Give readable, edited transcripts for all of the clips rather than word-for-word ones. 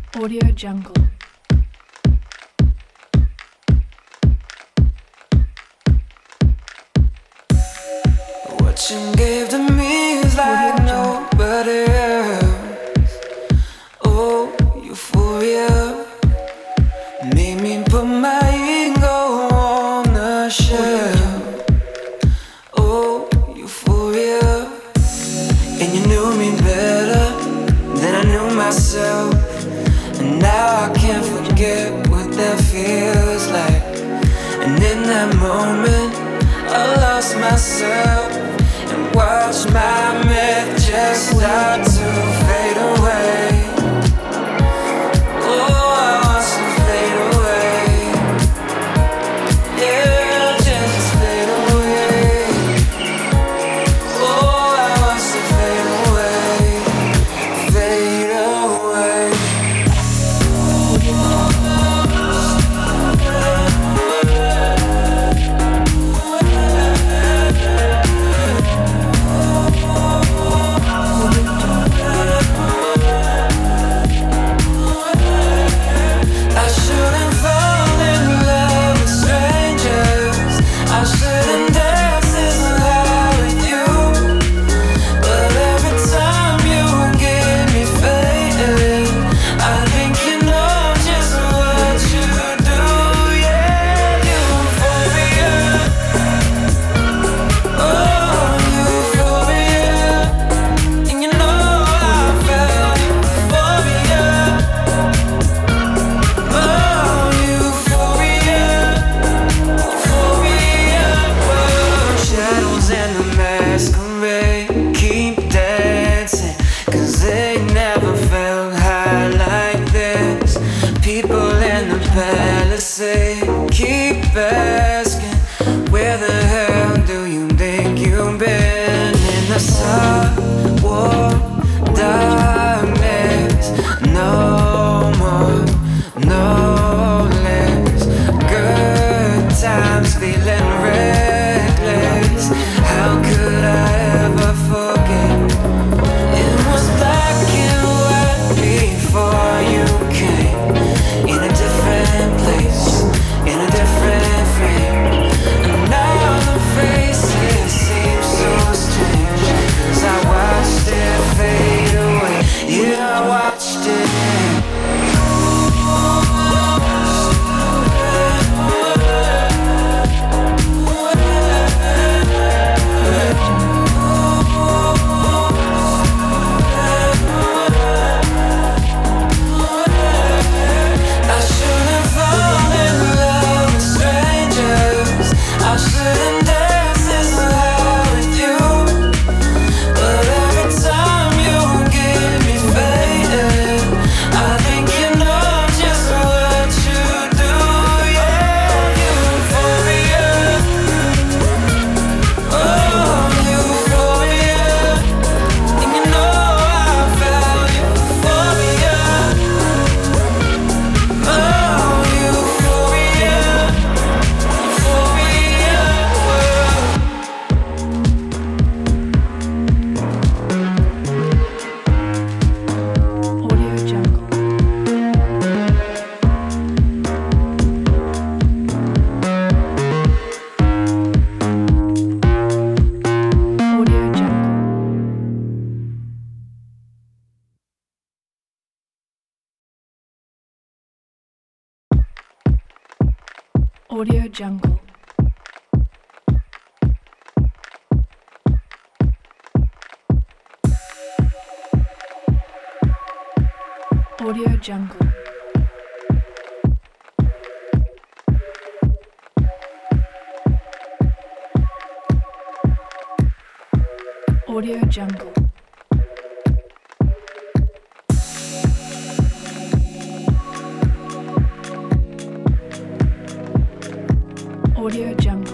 Audio Jungle. What you gave to me is like nobody else. Oh, euphoria made me put my ego on the shelf. Oh, euphoria, and you knew me better than I knew myself. And now I can't forget what that feels like. And in that moment I lost myself and watched my myth just start to fade away. Oh, I watched it fade away. Yeah, just fade away. Oh, I watched it fade away. Fade away. Keep asking, where the hell do you think you've been? In the sun, warm darkness, no more, no less. Good times feeling reckless. How could I ever forget? It was black and white before you came. In a different place, in a different frame. And now the faces seem so strange, 'cause I watched it fade away. Yeah, I watched it. Audio Jungle. Audio Jungle. Audio Jungle. Audio Jungle.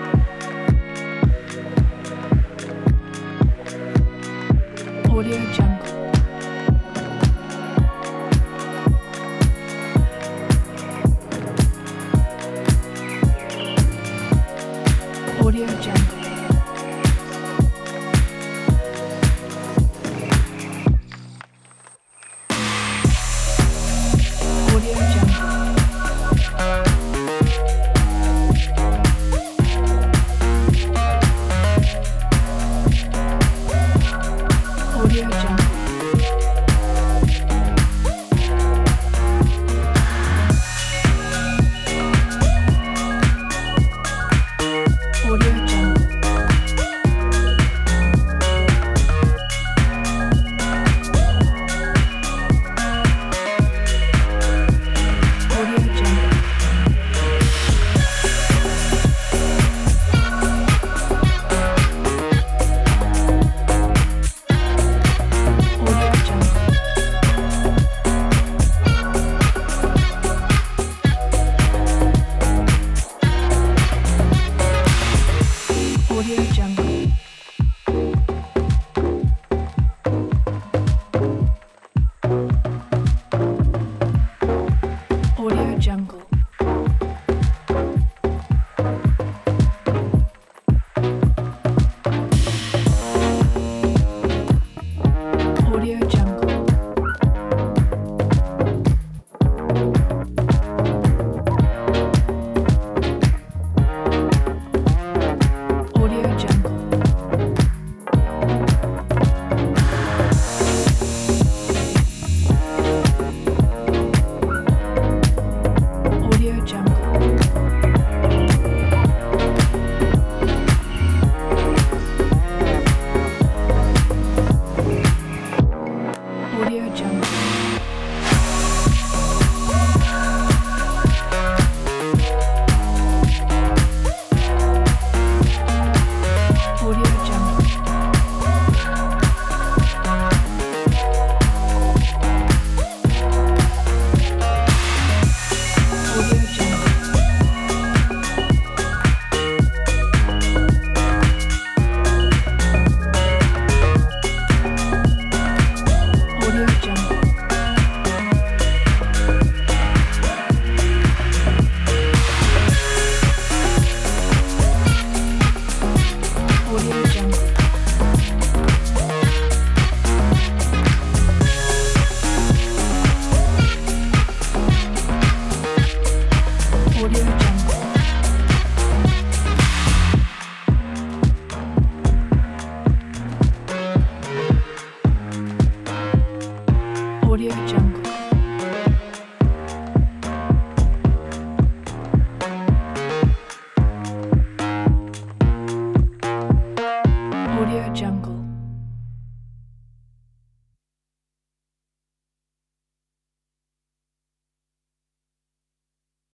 Audio Jungle.